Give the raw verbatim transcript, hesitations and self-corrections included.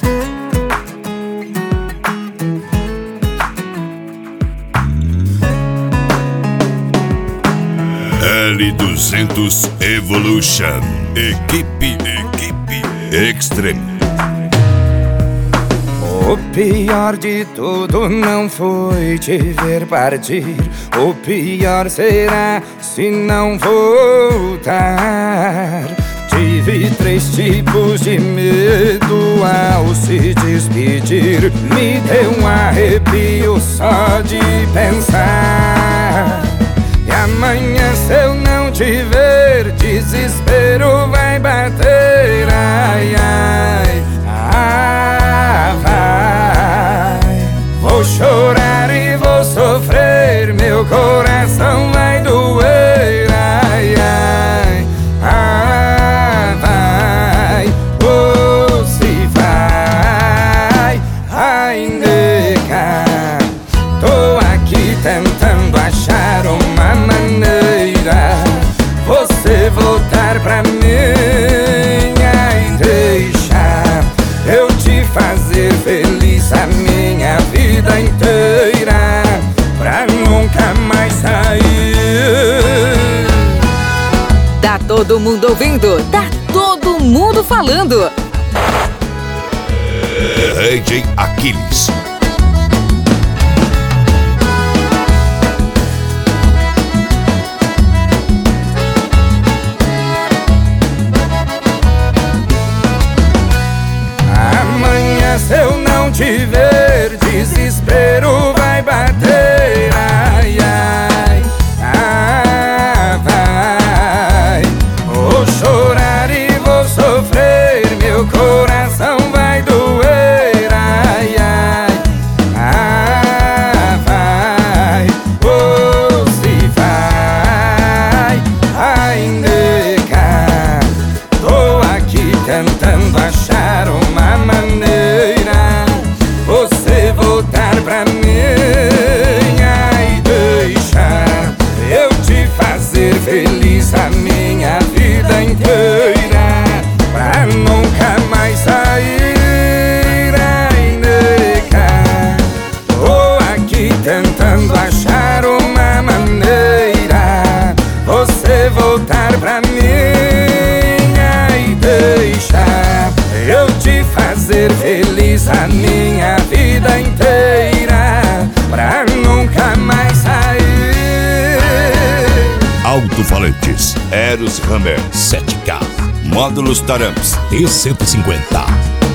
L duzentos Evolution. Equipe, equipe Extreme. O pior de tudo não foi te ver partir. O pior será se não voltar. Tive três tipos de medo ao se despedir. Me deu um arrepio só de pensar. E amanhã se eu não te ver, desespero vai bater. Ai, ai, ah, vai. Vou chorar e vou sofrer, meu coração vai doer. Ai, ai, ah, vai. Oh, se vai, ai, nega. Tô aqui tentando achar uma maneira você voltar pra mim e deixar eu te fazer feliz a minha vida inteira, pra nunca mais sair. Tá todo mundo ouvindo, tá todo mundo falando. D J Aquiles. Se eu não te ver, desespero vai bater. Ai, ai, ah, vai. Vou chorar e vou sofrer, meu coração vai doer. Ai, ai, ah, vai. Oh, se vai, ai, nega. Tô aqui tentando achar uma maneira você voltar pra mim e deixar eu te fazer feliz a minha vida inteira, pra nunca mais sair. Ai, nega. Tô aqui tentando achar uma maneira você voltar pra mim e deixar eu te fazer feliz a minha vida inteira, pra nunca mais sair. Alto-falantes Eros Hammer sete K. Módulos Taramps T cento e cinquenta.